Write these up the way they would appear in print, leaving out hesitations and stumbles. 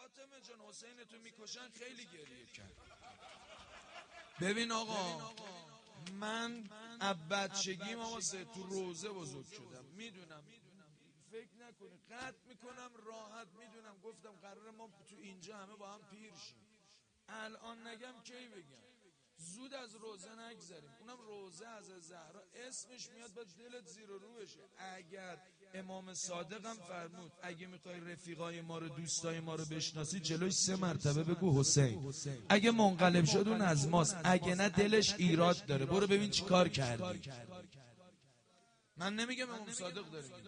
فاطمه جان حسین تو میکشن خیلی گریه کرد. ببین آقا من از بچگیم آقا تو روزه بزرگ شدم، میدونم فکر نکنی قطع میکنم راحت، میدونم گفتم قراره ما تو اینجا همه با هم پیر شیم. الان نگم کی بگم؟ زود از روزه نگذریم. اونم روزه از زهرا اسمش میاد با دلت زیر و رو بشه. اگر امام صادق هم فرمود اگه میخوای رفیقای ما رو دوستای ما رو بشناسی جلوش 3 مرتبه بگو حسین. اگه منقلب شد اون از ماست، اگه نه دلش ایراد داره. برو ببین چی کار کردی. من نمیگم امام صادق داره میگه.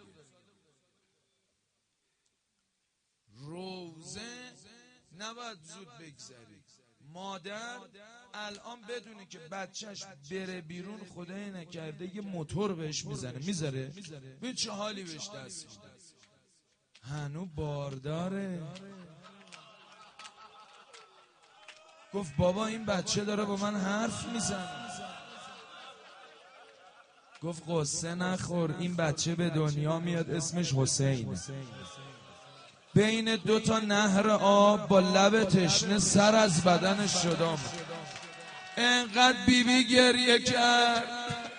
روزه نباید زود بگذری. مادر الان بدونی که بچهش بره بیرون خدای نکرده یه موتور بهش میذاره ببین چه حالی بهش دست میده. هنو بارداره. گفت بابا این بچه داره با من حرف میزنه. گفت قصه نخور این بچه به دنیا میاد اسمش حسین. بین 2 نهر آب با لب تشنه سر از بدنش شدم. انقدر بیبی گریه کرد.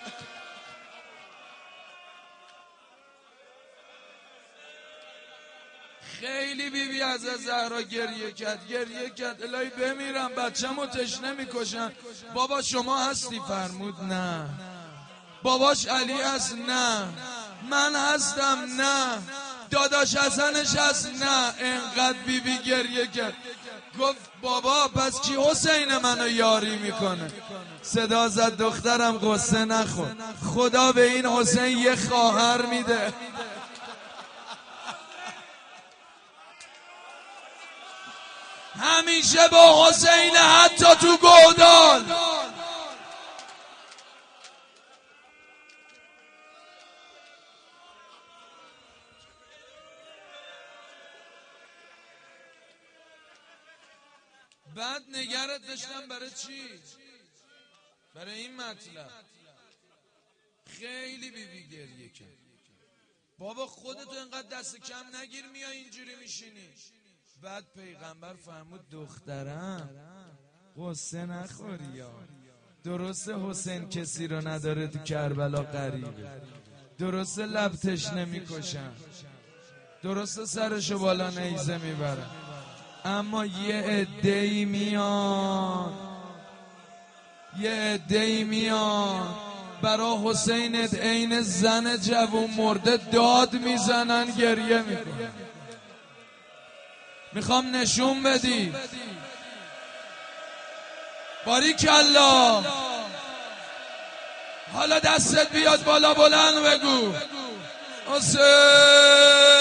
خیلی بیبی از زهرا گریه کرد الهی بمیرم بچه‌مو تشنه میکشن. بابا شما هستی؟ فرمود نه. باباش علی هست؟ نه. من هستم؟ نه. داداش حسنش هست؟ نه. انقدر بیبی گریه کرد. گفت بابا پس کی حسین منو یاری میکنه؟ صدا زد دخترم قصه نخور، خدا به این حسین یه خواهر میده. همیشه با حسین حتی تو گودال. بعد نگرت داشتم برای چی؟ برای این مطلب. خیلی بیبی گریه کرد. بابا خودتو اینقدر دست کم نگیر میای اینجوری میشینی. بعد پیغمبر فرمود دخترم قصه نخوری یا درسته حسین کسی رو نداره تو کربلا غریبه، درسته لب تشنه میکشن، درسته سرشو بالا نیزه میبرن، اما یه عده‌ای میان برا حسینت عین زن جوون مرده داد میزنن گریه میکنن. میخوام نشون بدی. باریکالله. حالا دستت بیاد بالا بلند بگو حسین.